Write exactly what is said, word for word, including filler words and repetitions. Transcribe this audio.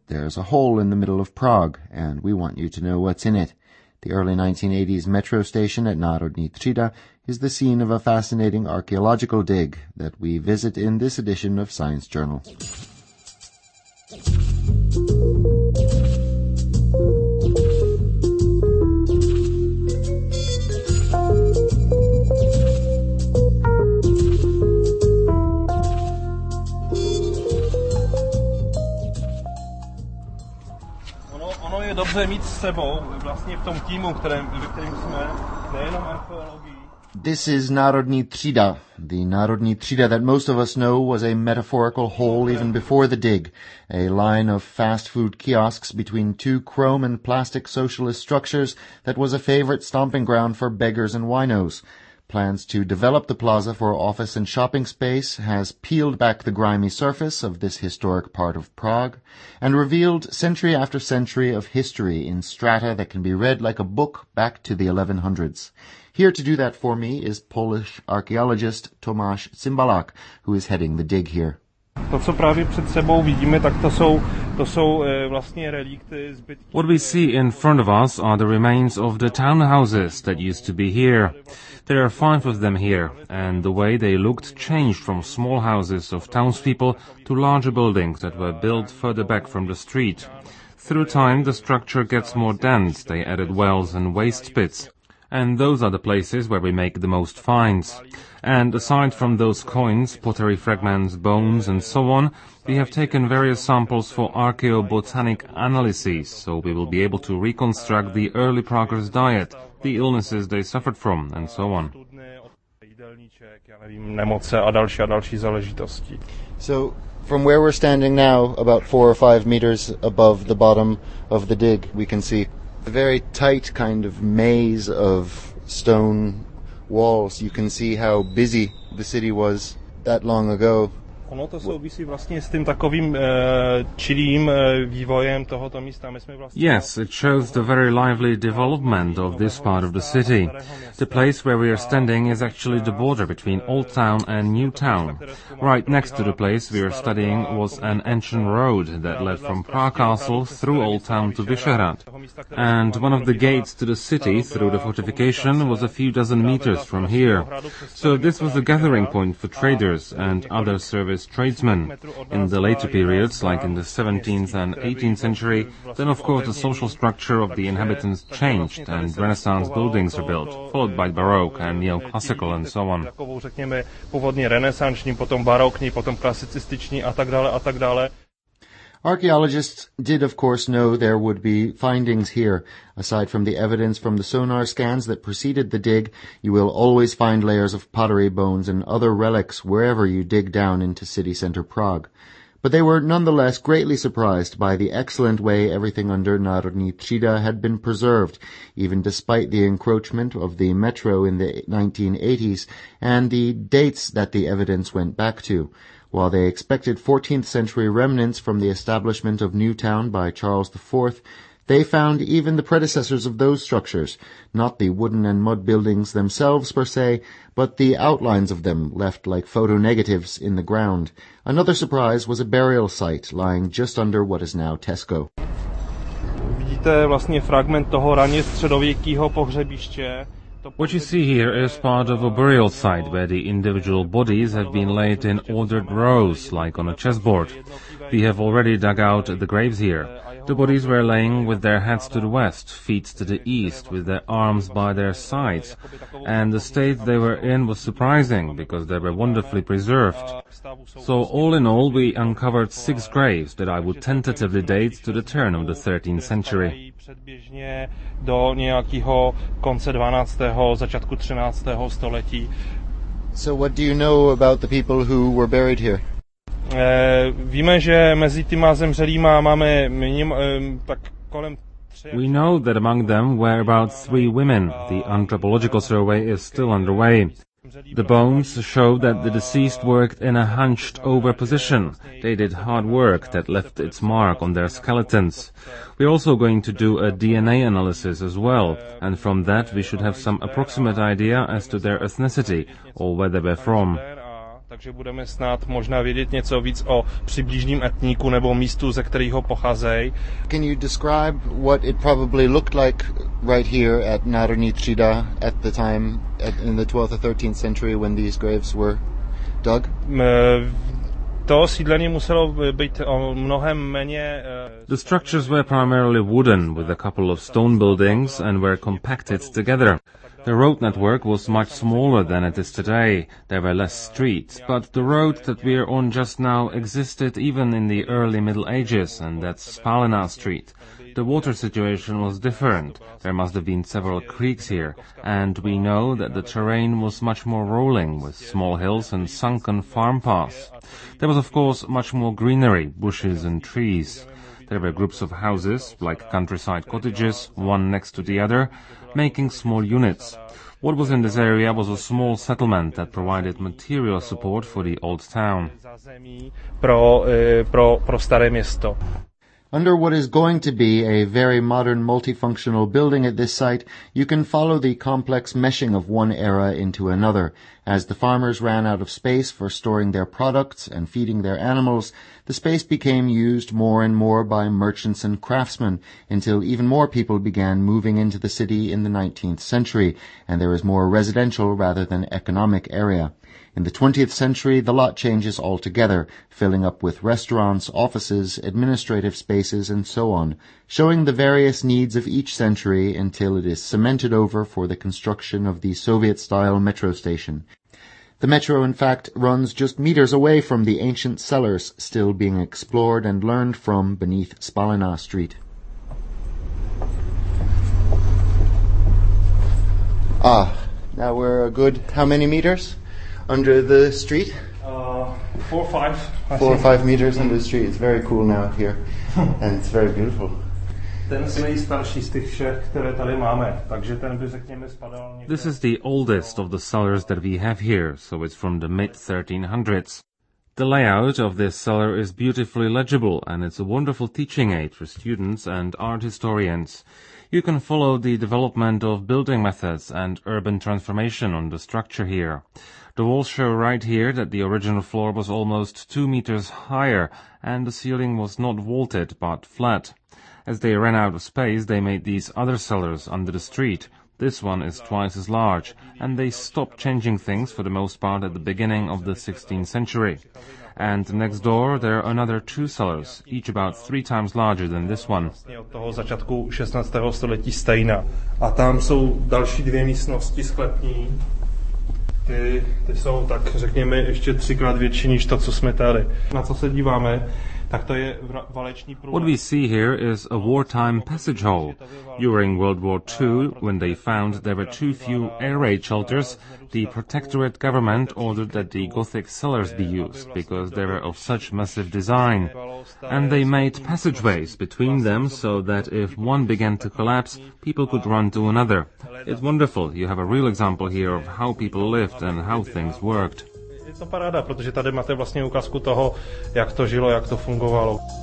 There's a hole in the middle of Prague, and we want you to know what's in it. The early nineteen eighties metro station at Národní Třída is the scene of a fascinating archaeological dig that we visit in this edition of Science Journal. Je dobře mít s sebou vlastně v tom týmu, kterém, ve kterém jsme, nejenom archeologii. This is Národní Třída. The Národní Třída that most of us know was a metaphorical hole even before the dig, a line of fast food kiosks between two chrome and plastic socialist structures that was a favorite stomping ground for beggars and winos. Plans to develop the plaza for office and shopping space has peeled back the grimy surface of this historic part of Prague and revealed century after century of history in strata that can be read like a book back to the eleven hundreds. Here to do that for me is Polish archaeologist Tomáš Cymbalák, who is heading the dig here. To, co právě před sebou vidíme, tak to jsou, to jsou vlastně relikty zbytky. What we see in front of us are the remains of the townhouses that used to be here. There are five of them here, and the way they looked changed from small houses of townspeople to larger buildings that were built further back from the street. Through time, the structure gets more dense. They added wells and waste pits. And those are the places where we make the most finds. And aside from those coins, pottery fragments, bones, and so on, we have taken various samples for archaeobotanic analyses, so we will be able to reconstruct the early Praguers' diet, the illnesses they suffered from, and so on. So, from where we're standing now, about four or five meters above the bottom of the dig, we can see a very tight kind of maze of stone walls. You can see how busy the city was that long ago. Ono to souvisí vlastně s tím takovým čilým vývojem tohoto místa. My jsme vlastně Yes, it shows the very lively development of this part of the city. The place where we are standing is actually the border between Old Town and New Town. Right next to the place we are studying was an ancient road that led from Prague Castle through Old Town to Vyšehrad. And one of the gates to the city through the fortification was a few dozen meters from here. So this was a gathering point for traders and other service tradesmen. In the later periods, like in the seventeenth and eighteenth century, then of course the social structure of the inhabitants changed and Renaissance buildings were built, followed by Baroque and Neoclassical and so on. Původně renesanční, potom barokní, potom klasicističní a tak dále a tak dále. Archaeologists did, of course, know there would be findings here. Aside from the evidence from the sonar scans that preceded the dig, you will always find layers of pottery, bones, and other relics wherever you dig down into city center Prague. But they were nonetheless greatly surprised by the excellent way everything under Národní Třída had been preserved, even despite the encroachment of the metro in the nineteen eighties and the dates that the evidence went back to. While they expected fourteenth century remnants from the establishment of Newtown by Charles the Fourth, they found even the predecessors of those structures, not the wooden and mud buildings themselves per se, but the outlines of them left like photo negatives in the ground. Another surprise was a burial site lying just under what is now Tesco. Vidíte vlastně fragment toho raně středověkého pohřebiště. What you see here is part of a burial site where the individual bodies have been laid in ordered rows, like on a chessboard. We have already dug out the graves here. The bodies were laying with their heads to the west, feet to the east, with their arms by their sides. And the state they were in was surprising, because they were wonderfully preserved. So all in all, we uncovered six graves that I would tentatively date to the turn of the thirteenth century. Předběžně do nějakého konce dvanáctého začátku třináctého století. So what do you know about the people who were buried here? E, víme, že mezi těma zemřelýma máme minim, e, tak kolem tři... We know that among them were about three women. The anthropological survey is still underway. The bones show that the deceased worked in a hunched-over position. They did hard work that left its mark on their skeletons. We're also going to do a D N A analysis as well, and from that we should have some approximate idea as to their ethnicity, or where they were from. Takže budeme snad možná vědět něco víc o přibližném etníku nebo místu, ze kterého pocházejí. Can you describe what it probably looked like right here at Národní třída at the time at, in the twelfth or thirteenth century when these graves were dug? To sídlení muselo být mnohem méně. The structures were primarily wooden, with a couple of stone buildings, and were compacted together. The road network was much smaller than it is today. There were less streets, but the road that we are on just now existed even in the early Middle Ages, and that's Spalina Street. The water situation was different. There must have been several creeks here, and we know that the terrain was much more rolling, with small hills and sunken farm paths. There was, of course, much more greenery, bushes and trees. There were groups of houses, like countryside cottages, one next to the other, making small units. What was in this area was a small settlement that provided material support for the old town. Pro, pro, pro staré město. Under what is going to be a very modern multifunctional building at this site, you can follow the complex meshing of one era into another. As the farmers ran out of space for storing their products and feeding their animals, the space became used more and more by merchants and craftsmen, until even more people began moving into the city in the nineteenth century, and there is more residential rather than economic area. In the twentieth century, the lot changes altogether, filling up with restaurants, offices, administrative spaces, and so on, showing the various needs of each century until it is cemented over for the construction of the Soviet-style metro station. The metro, in fact, runs just meters away from the ancient cellars still being explored and learned from beneath Spalina Street. Ah, now we're a good how many meters under the street? Uh, four or five. I Four or think. five meters under the street. It's very cool now here, and it's very beautiful. Ten nejstarší z těch všech, které tady máme, takže ten by řekněme spadal někde. This is the oldest of the cellars that we have here, so it's from the mid thirteen hundreds. The layout of this cellar is beautifully legible, and it's a wonderful teaching aid for students and art historians. You can follow the development of building methods and urban transformation on the structure here. The walls show right here that the original floor was almost two meters higher, and the ceiling was not vaulted but flat. As they ran out of space, they made these other cellars under the street. This one is twice as large, and they stopped changing things for the most part at the beginning of the sixteenth century. And next door there are another two cellars, each about three times larger than this one. Od toho začátku šestnáctého století stejná. A tam jsou další dvě místnosti sklepní. Ty, ty jsou tak, řekněme, ještě třikrát větší než to, co jsme tady. Na co se díváme, tak to je válečný průlom. What we see here is a wartime passage hall. During World War Two, when they found there were too few air raid shelters, the Protectorate government ordered that the Gothic cellars be used, because they were of such massive design. And they made passageways between them so that if one began to collapse, people could run to another. It's wonderful. You have a real example here of how people lived and how things worked. Je to paráda, protože tady máte vlastně ukázku toho, jak to žilo, jak to fungovalo.